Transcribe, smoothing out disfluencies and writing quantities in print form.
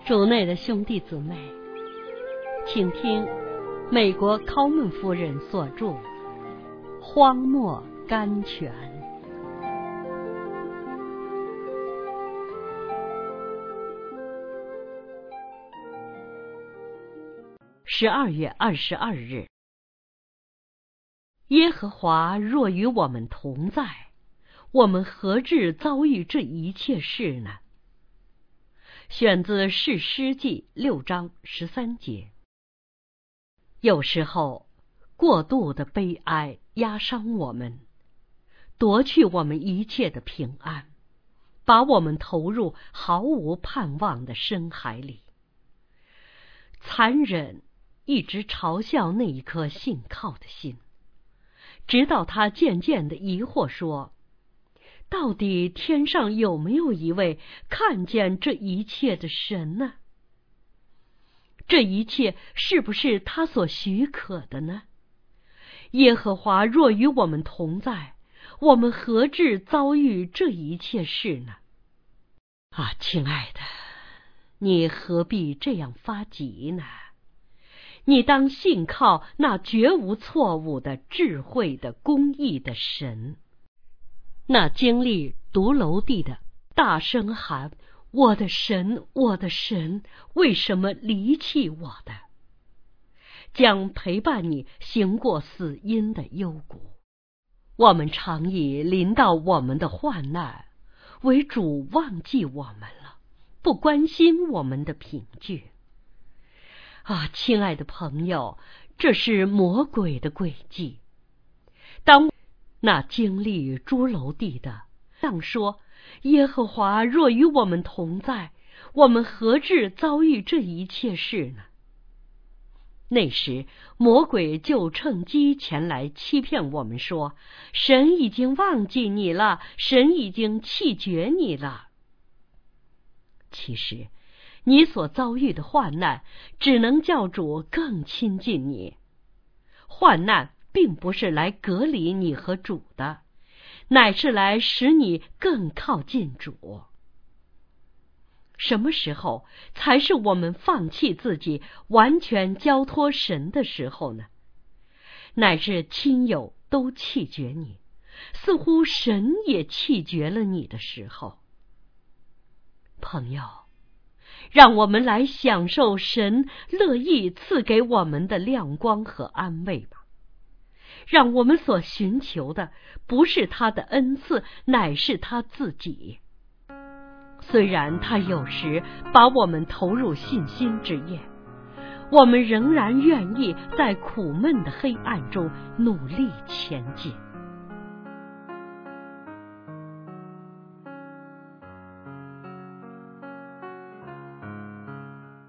主内的兄弟姊妹，请听美国考门夫人所著《荒漠甘泉》。12月22日，耶和华若与我们同在，我们何至遭遇这一切事呢？选自士师记6章13节。有时候，过度的悲哀压伤我们，夺去我们一切的平安，把我们投入毫无盼望的深海里。残忍一直嘲笑那一颗信靠的心，直到他渐渐地疑惑说，到底天上有没有一位看见这一切的神呢？这一切是不是他所许可的呢？耶和华若与我们同在，我们何至遭遇这一切事呢？啊，亲爱的，你何必这样发急呢？你当信靠那绝无错误的智慧的公义的神。那经历独楼地的大声喊，我的神，我的神，为什么离弃我的？将陪伴你行过死荫的幽谷。我们常以临到我们的患难为主忘记我们了，不关心我们的凭据。啊，亲爱的朋友，这是魔鬼的诡计。当那经历诸楼地的像说，耶和华若与我们同在，我们何至遭遇这一切事呢？那时魔鬼就趁机前来欺骗我们说，神已经忘记你了，神已经弃绝你了。其实你所遭遇的患难只能叫主更亲近你。患难并不是来隔离你和主的，乃是来使你更靠近主。什么时候才是我们放弃自己，完全交托神的时候呢？乃是亲友都弃绝你，似乎神也弃绝了你的时候。朋友，让我们来享受神乐意赐给我们的亮光和安慰吧。让我们所寻求的不是他的恩赐，乃是他自己。虽然他有时把我们投入信心之夜，我们仍然愿意在苦闷的黑暗中努力前进。